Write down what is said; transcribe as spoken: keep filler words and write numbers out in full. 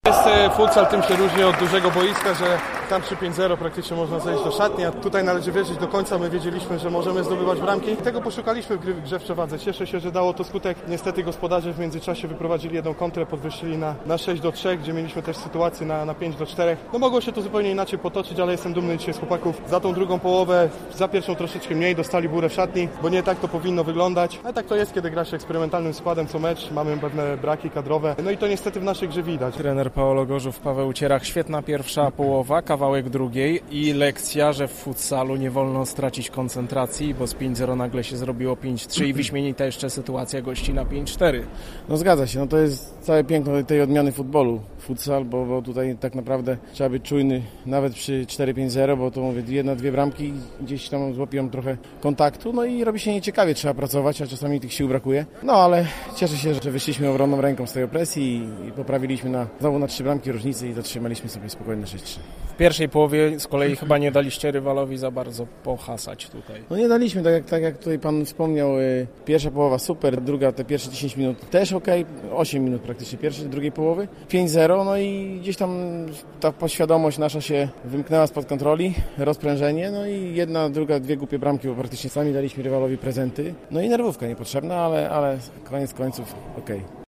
Jest futsal, tym się różni od dużego boiska, że tam przy pięć zero praktycznie można zejść do szatni, a tutaj należy wierzyć do końca. My wiedzieliśmy, że możemy zdobywać bramki. Tego poszukaliśmy w gry, w grze w przewadze. Cieszę się, że dało to skutek. Niestety gospodarze w międzyczasie wyprowadzili jedną kontrę, podwyższyli na, na sześć do trzech, gdzie mieliśmy też sytuację na, na pięć do czterech. No mogło się to zupełnie inaczej potoczyć, ale jestem dumny dzisiaj z chłopaków. Za tą drugą połowę, za pierwszą troszeczkę mniej, dostali burę w szatni, bo nie tak to powinno wyglądać. Ale tak to jest, kiedy gra się eksperymentalnym składem co mecz. Mamy pewne braki kadrowe. No i to niestety w naszej grze widać. Trener Paolo Gorzów, Paweł Cierach. Świetna pierwsza połowa, kawałek drugiej i lekcja, że w futsalu nie wolno stracić koncentracji, bo z pięć zero nagle się zrobiło pięć trzy i wyśmienita jeszcze sytuacja gości na pięć cztery. No zgadza się, no to jest całe piękno tej odmiany futbolu, futsal, bo, bo tutaj tak naprawdę trzeba być czujny nawet przy cztery pięć zero, bo to mówię, jedna, dwie bramki gdzieś tam złapią trochę kontaktu, no i robi się nieciekawie, trzeba pracować, a czasami tych sił brakuje. No ale cieszę się, że wyszliśmy obronną ręką z tej opresji i, i poprawiliśmy na, znowu na trzy bramki różnicy i zatrzymaliśmy sobie spokojnie sześć trzy. W pierwszej połowie z kolei chyba nie daliście rywalowi za bardzo pohasać tutaj. No nie daliśmy, tak jak, tak jak tutaj pan wspomniał, y, pierwsza połowa super, druga te pierwsze dziesięć minut też ok, osiem minut praktycznie pierwszej, drugiej połowy, pięć zero, no i gdzieś tam ta podświadomość nasza się wymknęła spod kontroli, rozprężenie, no i jedna, druga, dwie głupie bramki, bo praktycznie sami daliśmy rywalowi prezenty, no i nerwówka niepotrzebna, ale, ale koniec końców ok.